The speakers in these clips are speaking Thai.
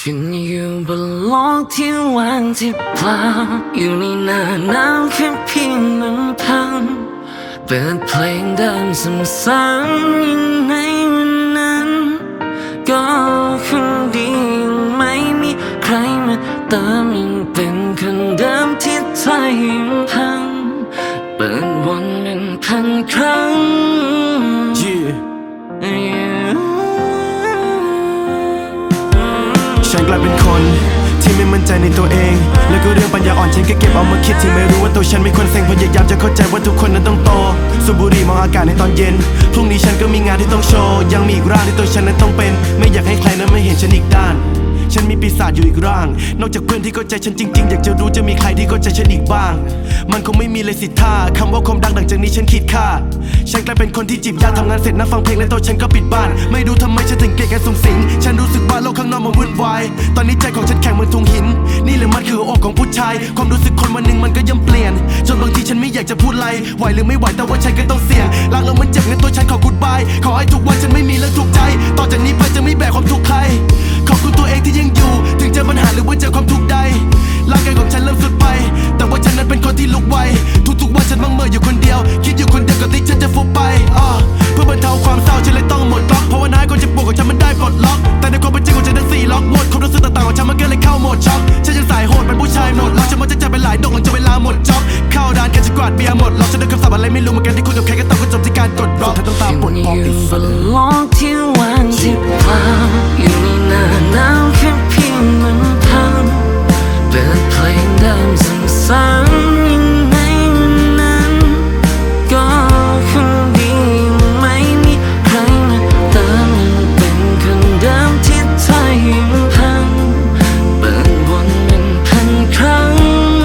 ฉันอยู่บนโลกที่ว่างที่เปล่าอยู่ในหน้าหนาวแค่เพียงลำพังเปิดเพลงเดิมซ้ำๆยังในวันนั้นก็คงดีไม่มีใครมาเติมยังเป็นคนเดิมที่ใจยังพังเปิดวนเป็นพันครั้งฉันกลายเป็นคนที่ไม่มั่นใจในตัวเองแล้วก็เรื่องปัญญาอ่อนฉันก็เก็บเอามาคิดที่ไม่รู้ว่าตัวฉันไม่ควรเซ็งพยายามจะเข้าใจว่าทุกคนนั้นต้องโตสูบบุหรี่มองอากาศในตอนเย็นพรุ่งนี้ฉันก็มีงานที่ต้องโชว์ยังมีอีกร่างที่ตัวฉันนั้นต้องเป็นไม่อยากให้ใครนั้นไม่เห็นฉันอีกด้านฉันมีปีศาจอยู่อีกร่างนอกจากเพื่อนที่เข้าใจฉันจริงๆอยากจะรู้จะมีใครที่เข้าใจฉันอีกบ้างมันคงไม่มีเลยสิท่าคำว่าความดังหลังจากนี้ฉันคิดค่าฉันกลายเป็นคนที่จีบยาทำงานเสร็จนั่งฟังเพลงและตัวฉันก็ปิดบ้านไม่รู้ทำไมฉันถึงเกลียดการส่งสิงฉันรู้สึกว่าโลกข้างนอกมันวุ่นวายตอนนี้ใจของฉันแข็งเหมือนทุงหินนี่แหละมันคืออกของผู้ชายความรู้สึกคนวันหนึ่งมันก็ย่อมเปลี่ยนจนบางทีฉันไม่อยากจะพูดอะไรไหวหรือไม่ไหวแต่ว่าฉันก็ต้องเสี่ยงรักแล้วมันเจ็บงั้นตัวฉันขอกูดบายขอให้ทุกวันฉันไม่มีเรื่องทุกข์ใจต่อจากนี้ไปจะไม่แบกความทุกข์ใครขอบคุณตัวเองที่ยังอยู่ถึงเจอปัญหาหรือว่าเจอความทุกข์ใดร่างกายของฉันเริ่มสุดไปแต่ว่าฉันนั้นเป็นคนที่ลุกไวทุกๆวันฉันมังเมื่ออยู่คนเดียวคิดอยู่คนเดียวก่อนที่ฉันจะฟุบไปเพื่อบรรเทาความเศร้าฉันเลยต้องหมดล็อกเพราะว่าน้าคนจะปวดของฉันมันได้ปลดล็อกแต่ในความเป็นจริงของฉันทั้งสี่ล็อกหมดความรู้สึกต่างๆของฉันมันก็เลยเข้าโหมดช็อกฉันยังสายโหดเป็นผู้ชายหมดล็อกฉันมันจะไปหลายดอกหลังจากเวลาหมดจ็อบเข้าร้านกันจะกวาดเบียร์หมดล็อกฉันได้คำศัพท์อะไรไม่รู้เหมือนกันที่คุยกับใครก็ต้องจบที่การกดล็อกเธอต้องตามปลดล็อกอีกสักโลกที่ว่างที่เปล่าอยู่ในหน้าหนาวแค่เพียงลำพังเปิดเพลงเดิมซ้ำๆยังในวันนั้นก็คงดีไม่มีใครมาเติมยังเป็นคนเดิมที่ใจยังพังเปิดวนเป็นพันครั้ง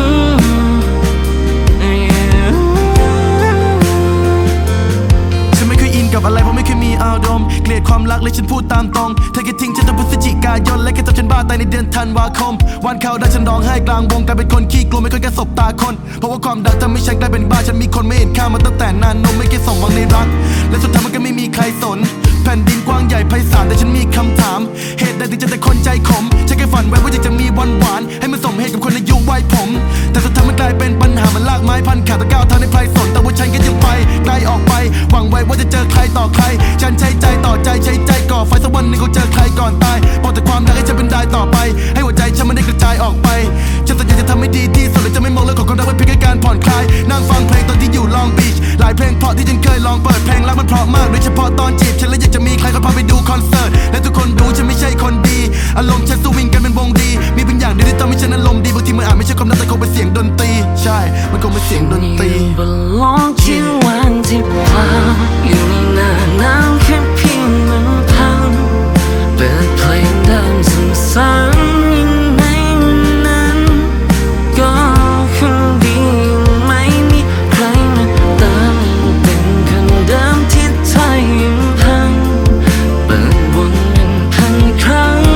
ฉันไม่เคยอินกับอะไรเพราะไม่เคยมีอารมณ์เกลียดความรักเลยฉันพูดตามตรงเธอแค่ทิ้งฉันตั้งพฤศจิกายนและแค่ทำฉันบ้าตายในเดือนธันวาคมวันเข้าได้ฉันร้องไห้กลางวงกลายเป็นคนขี้กลัวไม่เคยแค่สบตาคนเพราะว่าความดังทำให้ฉันกลายเป็นบ้าฉันมีคนไม่เห็นค่ามาตั้งแต่นานนมไม่เคยสมหวังในรักและสุดท้ายมันก็ไม่มีใครสนแผ่นดินกว้างใหญ่ไพศาลแต่ฉันมีคำถามเหตุใดถึงจะแต่คนใจขมฉันแค่ฝันไว้ว่าอยากจะมีวันหวานให้มันสมเหตุกับคนอายุวัยผมแต่สุดท้ายมันกลายเป็นปัญหามันลากไม้พันขาตะก้าวเท้าในไพรสนแต่ว่าฉันก็ยังไปไกลออกไปหวังไว้ว่าจะเจอใครต่อใครฉันใช้ใจต่อใจใช้ใจก่อไฟสักวันหนึ่งคงเจอใครก่อนตายบอกแต่ความรักให้ฉันเป็นได้ต่อไปให้หัวใจฉันมันได้กระจายออกไปฉันสัญญาจะทำให้ดีที่สุดและจะไม่มองเรื่องของความรักเป็นเพียงแค่การผ่อนคลายนั่งฟังเพลงตอนที่อยู่ลองบีชหลายเพลงเพราะที่ฉันเคยลองเปิดเพลงรักมันเพราะมากโดยเฉพาะตอนจีบฉันและอยากจะมีใครเขาพาไปดูคอนเสิร์ตและทุกคนรู้ฉันไม่ใช่คนดีอารมณ์ฉันสวิงกันเป็นวงดีมีบางอย่างที่ทำให้ฉันอารมณ์ดีบางทีมันอาจไม่ใช่ความรักแต่คงเป็นเสียงดนตรีใช่มันคงเป็นเสียงดนตรีบนโลกที่ว่างที่เปล่าอยู่ในหน้าหนาวแค่เพียงลำพังเปิดเพลงเดิมซ้ำๆยังในวันนั้นก็คงดีไม่มีใครมาเติมยังเป็นคนเดิมที่ใจยังพังเปิดวนเป็นพันครั้ง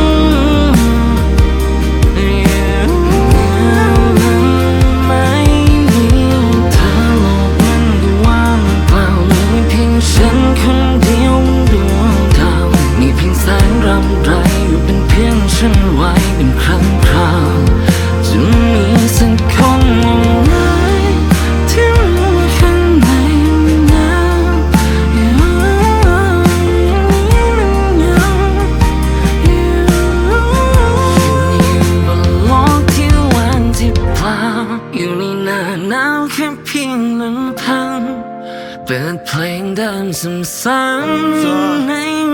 ฉันคนเดียวบนดวงดาวมีเพียงแสงรำไรอยู่เป็นเพียงฉันไว้เป็นครั้งคราวจะมีสักคนไหนที่รู้ข้างในมันหนาวอยู่บนโลกที่ว่างที่เปล่าอยู่ในหน้าหนาวแค่เพียงลำพังเปิดเพลงเดิมซ้ำๆใน